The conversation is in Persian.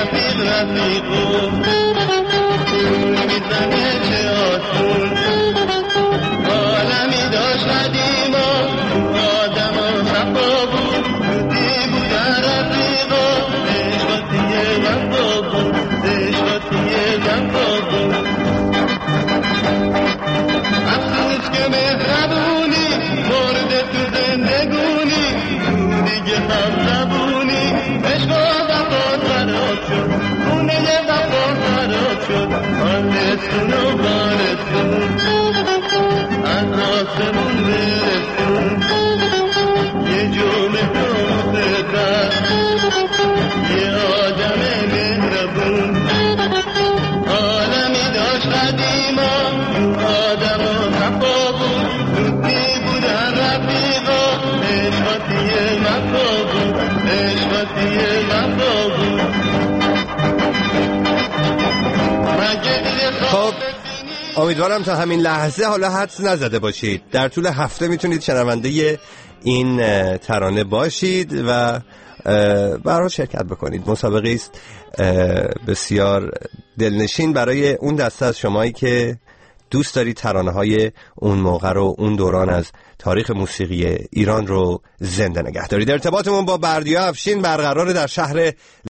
رفیق رفیقو میزنه چه آسون عالمی داشت قدیما آدم و صفا بود بودی بودن رفیقا عشقاتی وفا بود عشقاتی وفا بود افسوس که مهربونی مرده تو زندگونی تو دیگه هم نبونی عشق و وفا خراب شد خونه وفا خراب شد آنستون و بانستون از آسمون برسون یه جمعه تو ببر یه آدم مهربون عالمی داشت قدیما آدم و صفا بود دوستی بودن رفیقا عشقاتی وفا بود عشقاتی وفا بود خب امیدوارم تا همین لحظه حالا حدس نزده باشید. در طول هفته میتونید شنونده این ترانه باشید و برای شرکت بکنید. مسابقه است بسیار دلنشین برای اون دسته از شمایی که دوست دارید ترانه های اون موقع رو، اون دوران از تاریخ موسیقی ایران رو زنده نگه دارید. ارتباطمون با بردیا افشین برقرار در شهر